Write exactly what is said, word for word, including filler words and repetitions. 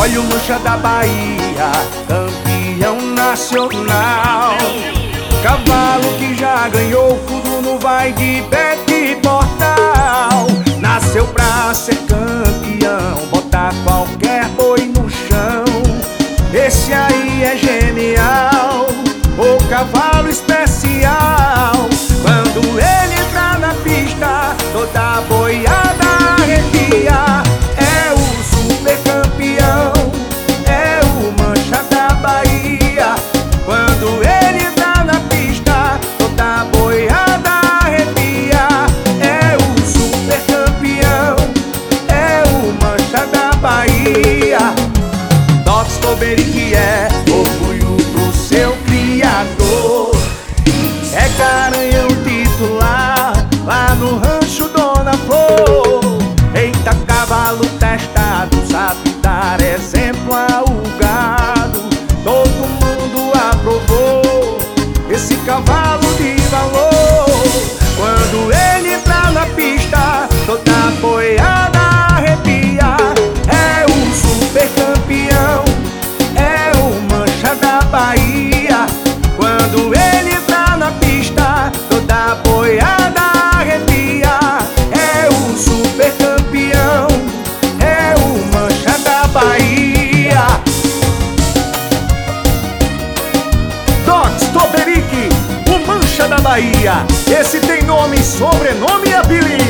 Olha o Mancha da Bahia, campeão nacional. Cavalo que já ganhou tudo no vai de Beto e Portal. Nasceu pra ser campeão, botar qualquer boi no chão. Esse aí é genial, o cavalo especial. Quando ele entra na pista, toda a boiada arrepia. É o super campeão, é o Mancha da Bahia. Quando ele entra na pista, toda a boiada arrepia. É o super campeão, é o Mancha da Bahia. Dox Toberique é orgulho pro seu criador. É garanhão titular lá no rancho Dona Flor. Eita, cavalo testado, sabe dar exemplo ao gado. Todo mundo aprovou esse cavalo de valor. Quando ele entra na pista, toda a boiada arrepia. É o super campeão, é o Mancha da Bahia. Quando ele entra na pista, toda a boiada arrepia. É o super campeão, é o Mancha da Bahia. Dox Toberique, o Mancha da Bahia. Esse tem nome, sobrenome e apelido.